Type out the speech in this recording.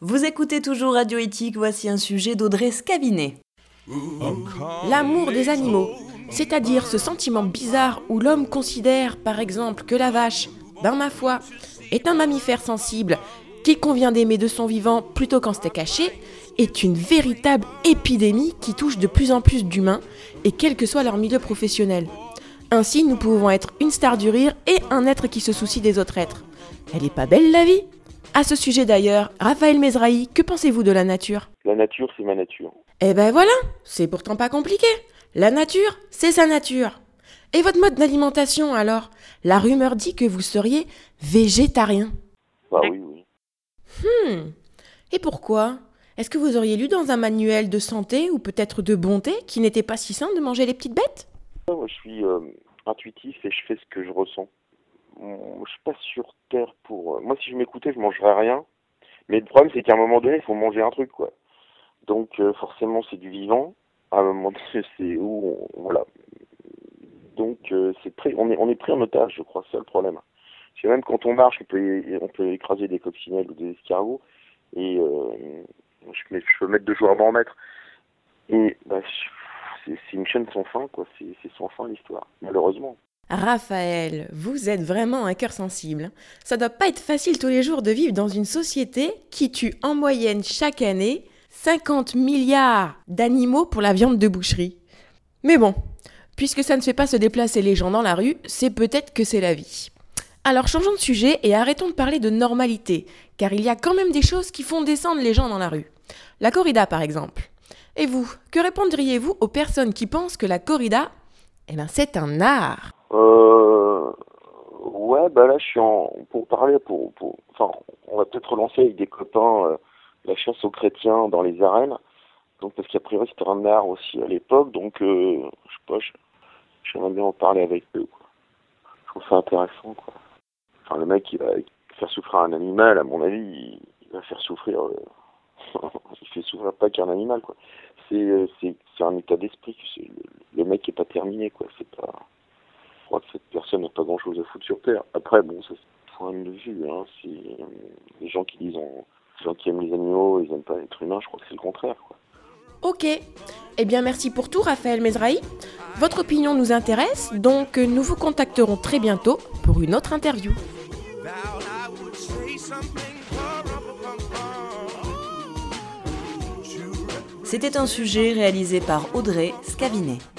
Vous écoutez toujours Radio Éthique, voici un sujet d'Audrey Scavinet. L'amour des animaux, c'est-à-dire ce sentiment bizarre où l'homme considère, par exemple, que la vache, ma foi, est un mammifère sensible, qu'il convient d'aimer de son vivant plutôt qu'en steak haché, est une véritable épidémie qui touche de plus en plus d'humains, et quel que soit leur milieu professionnel. Ainsi, nous pouvons être une star du rire et un être qui se soucie des autres êtres. Elle est pas belle, la vie ? À ce sujet d'ailleurs, Raphaël Mezrahi, que pensez-vous de la nature ? La nature, c'est ma nature. Eh ben voilà, c'est pourtant pas compliqué. La nature, c'est sa nature. Et votre mode d'alimentation alors ? La rumeur dit que vous seriez végétarien. Bah oui. Et pourquoi ? Est-ce que vous auriez lu dans un manuel de santé ou peut-être de bonté qu'il n'était pas si sain de manger les petites bêtes ? Moi, je suis intuitif et je fais ce que je ressens. Je suis pas sur Terre pour... Moi, si je m'écoutais, je mangerais rien. Mais le problème, c'est qu'à un moment donné, il faut manger un truc, quoi. Donc, forcément, c'est du vivant. À un moment donné, c'est où... Voilà. Donc, on est pris en otage, je crois, c'est ça le problème. C'est même quand on marche, on peut écraser des coccinelles ou des escargots. Et je peux mettre 2 jours à m'en remettre. Et c'est une chaîne sans fin, quoi. C'est sans fin l'histoire, malheureusement. Raphaël, vous êtes vraiment un cœur sensible. Ça doit pas être facile tous les jours de vivre dans une société qui tue en moyenne chaque année 50 milliards d'animaux pour la viande de boucherie. Mais bon, puisque ça ne fait pas se déplacer les gens dans la rue, c'est peut-être que c'est la vie. Alors changeons de sujet et arrêtons de parler de normalité, car il y a quand même des choses qui font descendre les gens dans la rue. La corrida par exemple. Et vous, que répondriez-vous aux personnes qui pensent que la corrida, c'est un art ? Ouais, là je suis pour parler, enfin, on va peut-être relancer avec des copains la chasse aux chrétiens dans les arènes. Donc parce qu'a priori c'était un art aussi à l'époque, donc je sais pas, j'aimerais bien en parler avec eux, quoi. Je trouve ça intéressant, quoi. Enfin, le mec qui va faire souffrir un animal, à mon avis, il va faire souffrir. Il fait souffrir pas qu'un animal, quoi. C'est un état d'esprit. Le mec est pas terminé, quoi. C'est pas. Je crois que cette personne n'a pas grand-chose à foutre sur Terre. Après, bon, ça c'est point de vue, hein. C'est les gens qui disent, les gens qui aiment les animaux, ils aiment pas l'être humain. Je crois que c'est le contraire, quoi. Ok. Eh bien, merci pour tout, Raphaël Mezrahi. Votre opinion nous intéresse, donc nous vous contacterons très bientôt pour une autre interview. C'était un sujet réalisé par Audrey Scavinet.